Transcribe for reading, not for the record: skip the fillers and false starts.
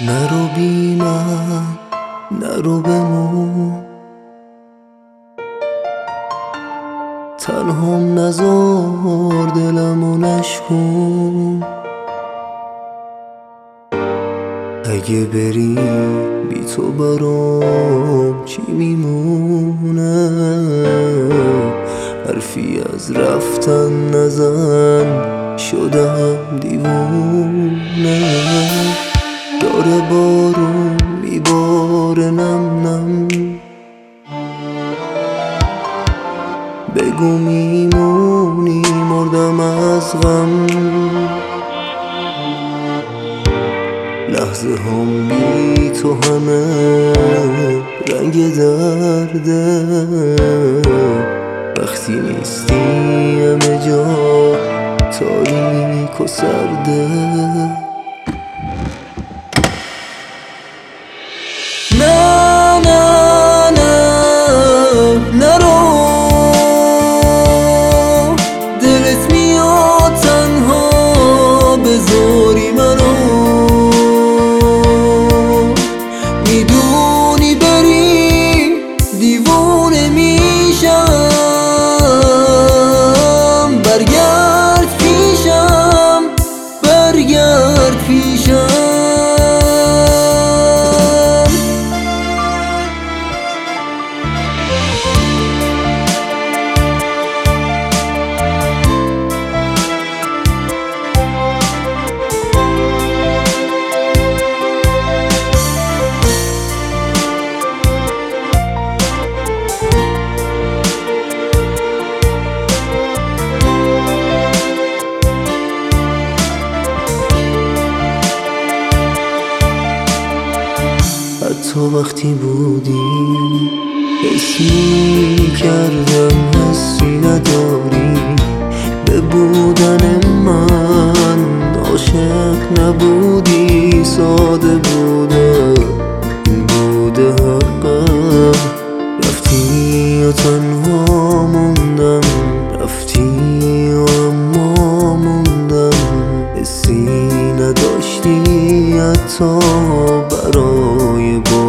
نرو بی من، نرو بمون، تنهام نذار دلمو نشکن. اگه بری بی تو برام چی میمونه؟ حرفی از رفتن نزن، شدم دیوونه. داره بارون میباره نم نم، بگو میمونی مردم از غم. لحظه هم بی تو همه رنگ درده، وقتی نیستی همه جا تاریک و سرده. نه نه نه نرو، دلت میاد تنها بذاری منو. میدونی بری دیوونه میشم، برگرد پیشم، برگرد پیشم. حتی وقتی بودی حس می‌کردم حسی نداری. به بودن من عاشق نبودی، ساده بودم این بوده حقم. رفتی و تنها موندم، رفتی و اما موندم. حسی نداشتی حتی برای